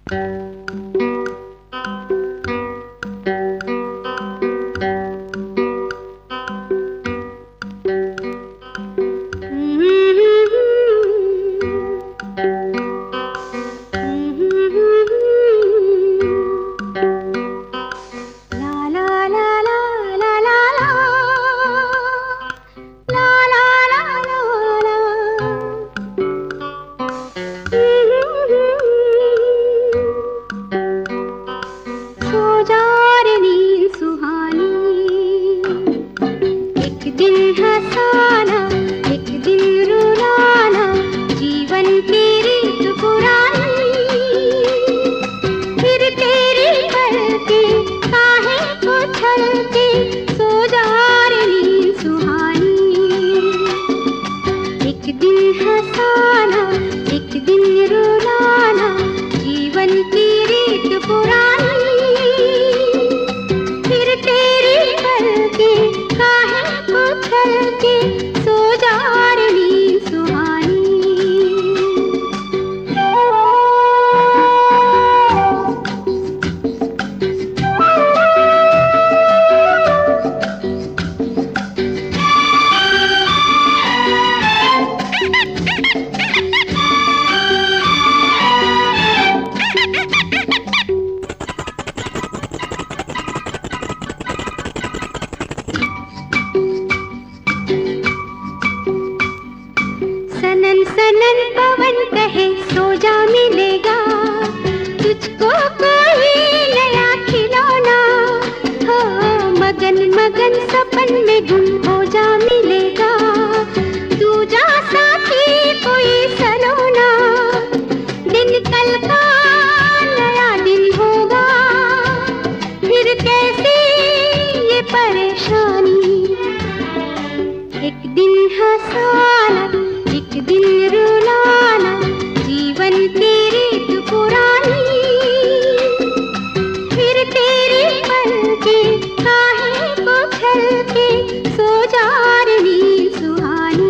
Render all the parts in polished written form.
सनन पवन कहे सो जा मिलेगा तुझको कोई नया खिलौना, हो मगन मगन सपन में गुम हो जा मिलेगा दूजा साथी कोई सलोना। दिन कल का नया दिन होगा फिर कैसे ये परेशानी, एक दिन हंसाना एक दिन रुलाना जीवन की रीत पुरानी, फिर तेरी पलके काहे को छलके सो जा रही सुहानी।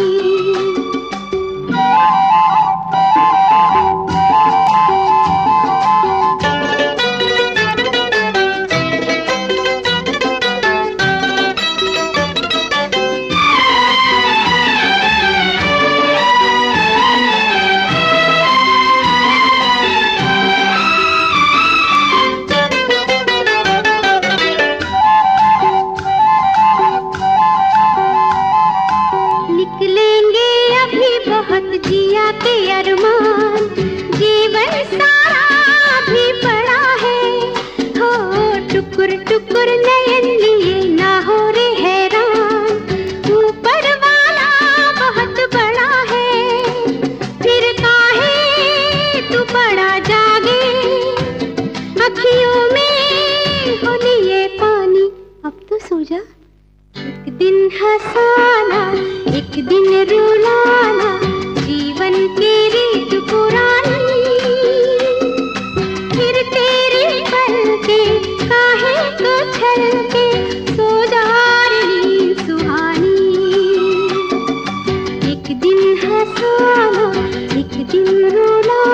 निकलेंगे अभी बहुत जिया के अरमान, जीवन सारा भी पड़ा है, हो टुकुर टुकुर नयन लिए ना हो रे हैरान, ऊपर वाला बहुत बड़ा है, फिर काहे तू बड़ा जागे, अखियों में हो लिए पानी, अब तो सो जा। एक दिन हंसाना एक दिन रुलाना जीवन की रीत पुरानी, फिर तेरी पलके काहे को छलके सो जा रही सुहानी। एक दिन हंसाना एक दिन रुलाना